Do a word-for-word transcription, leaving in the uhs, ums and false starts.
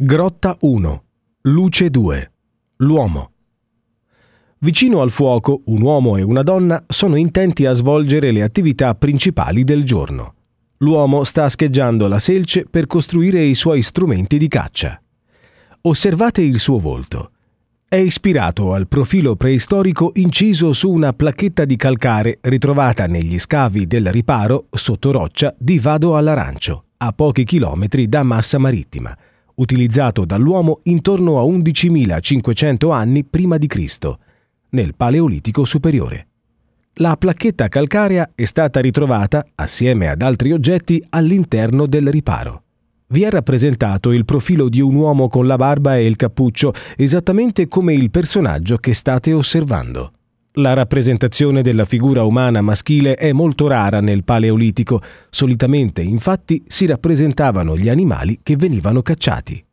Grotta uno. Luce due. L'uomo. Vicino al fuoco, un uomo e una donna sono intenti a svolgere le attività principali del giorno. L'uomo sta scheggiando la selce per costruire i suoi strumenti di caccia. Osservate il suo volto. È ispirato al profilo preistorico inciso su una placchetta di calcare ritrovata negli scavi del riparo sotto roccia di Vado all'Arancio, a pochi chilometri da Massa Marittima, utilizzato dall'uomo intorno a undicimilacinquecento anni prima di Cristo, nel Paleolitico superiore. La placchetta calcarea è stata ritrovata, assieme ad altri oggetti, all'interno del riparo. Vi è rappresentato il profilo di un uomo con la barba e il cappuccio, esattamente come il personaggio che state osservando. La rappresentazione della figura umana maschile è molto rara nel Paleolitico, solitamente infatti si rappresentavano gli animali che venivano cacciati.